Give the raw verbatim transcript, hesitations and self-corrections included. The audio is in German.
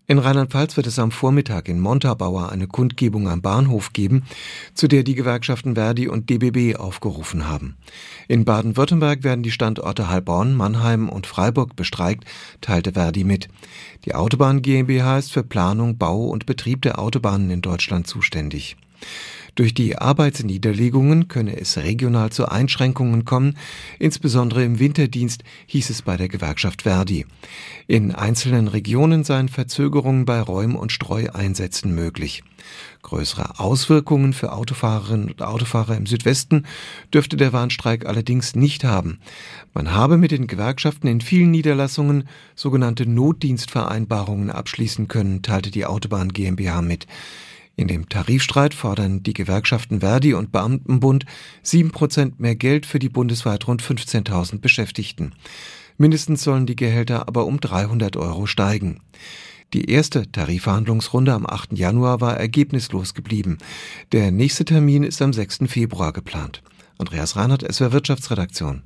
In Rheinland-Pfalz wird es am Vormittag in Montabaur eine Kundgebung am Bahnhof geben, zu der die Gewerkschaften Verdi und D B B aufgerufen haben. In Baden-Württemberg werden die Standorte Heilbronn, Mannheim und Freiburg bestreikt, teilte Verdi mit. Die Autobahn GmbH ist für Planung, Bau und Betrieb der Autobahnen in Deutschland zuständig. Durch die Arbeitsniederlegungen könne es regional zu Einschränkungen kommen, insbesondere im Winterdienst, hieß es bei der Gewerkschaft Verdi. In einzelnen Regionen seien Verzögerungen bei Räum- und Streueinsätzen möglich. Größere Auswirkungen für Autofahrerinnen und Autofahrer im Südwesten dürfte der Warnstreik allerdings nicht haben. Man habe mit den Gewerkschaften in vielen Niederlassungen sogenannte Notdienstvereinbarungen abschließen können, teilte die Autobahn GmbH mit. In dem Tarifstreit fordern die Gewerkschaften Verdi und Beamtenbund sieben Prozent mehr Geld für die bundesweit rund fünfzehntausend Beschäftigten. Mindestens sollen die Gehälter aber um dreihundert Euro steigen. Die erste Tarifverhandlungsrunde am achten Januar war ergebnislos geblieben. Der nächste Termin ist am sechsten Februar geplant. Andreas Reinhardt, S W R Wirtschaftsredaktion.